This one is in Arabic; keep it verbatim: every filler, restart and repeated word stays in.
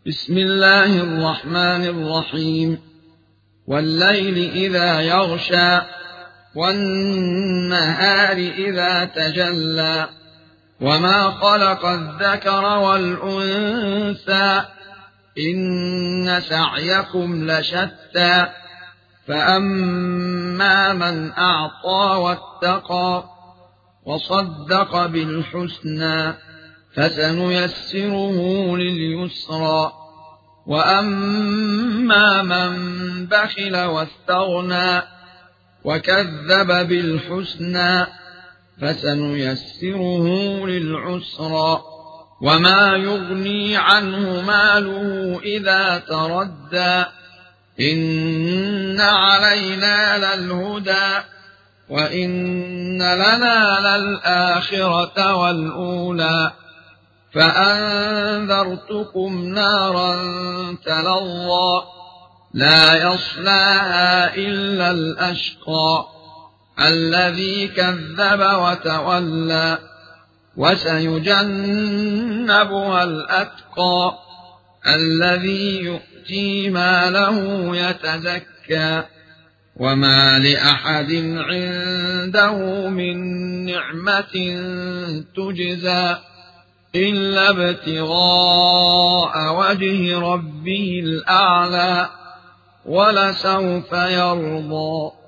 بسم الله الرحمن الرحيم والليل إذا يغشى والنهار إذا تجلى وما خلق الذكر والأنثى إن سعيكم لشتى فأما من أعطى واتقى وصدق بالحسنى فسنيسره لليسرى وأما من بخل واستغنى وكذب بالحسنى فسنيسره للعسرى وما يغني عنه ماله إذا تردى إن علينا للهدى وإن لنا للآخرة والأولى فأنذرتكم نارا تلظى لا يصلاها إلا الأشقى الذي كذب وتولى وسيجنبها الأتقى الذي يؤتي ماله يتزكى وما لأحد عنده من نعمة تجزى إلا ابتغاء وجه ربه الأعلى ولسوف يرضى.